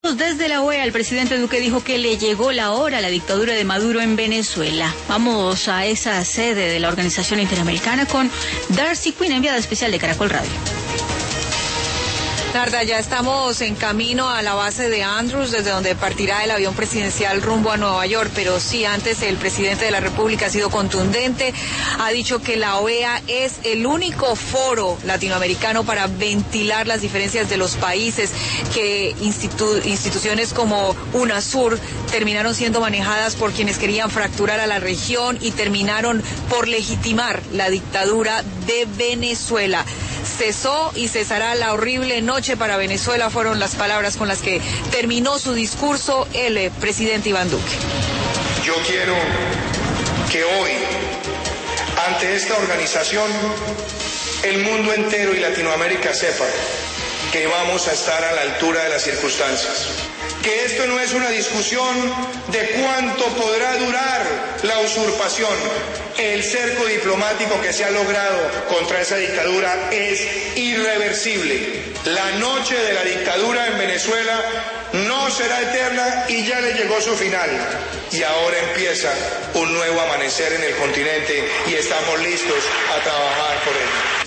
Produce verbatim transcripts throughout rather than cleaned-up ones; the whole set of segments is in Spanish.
Desde la O E A, el presidente Duque dijo que le llegó la hora a la dictadura de Maduro en Venezuela. Vamos a esa sede de la Organización Interamericana con Darcy Quinn, enviada especial de Caracol Radio. Narda, ya estamos en camino a la base de Andrews, desde donde partirá el avión presidencial rumbo a Nueva York, pero sí, antes el presidente de la República ha sido contundente, ha dicho que la O E A es el único foro latinoamericano para ventilar las diferencias de los países, que institu- instituciones como UNASUR terminaron siendo manejadas por quienes querían fracturar a la región y terminaron por legitimar la dictadura de Venezuela. Cesó y cesará la horrible noche para Venezuela, fueron las palabras con las que terminó su discurso el eh, presidente Iván Duque. Yo quiero que hoy, ante esta organización, el mundo entero y Latinoamérica sepan que vamos a estar a la altura de las circunstancias. Que esto no es una discusión de cuánto podrá durar la usurpación. El cerco diplomático que se ha logrado contra esa dictadura es irreversible. La noche de la dictadura en Venezuela no será eterna y ya le llegó su final. Y ahora empieza un nuevo amanecer en el continente y estamos listos a trabajar por ello.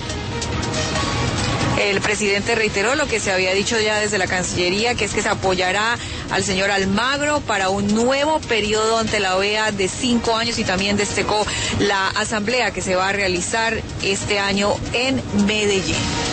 El presidente reiteró lo que se había dicho ya desde la Cancillería, que es que se apoyará al señor Almagro para un nuevo periodo ante la O E A de cinco años y también destacó la asamblea que se va a realizar este año en Medellín.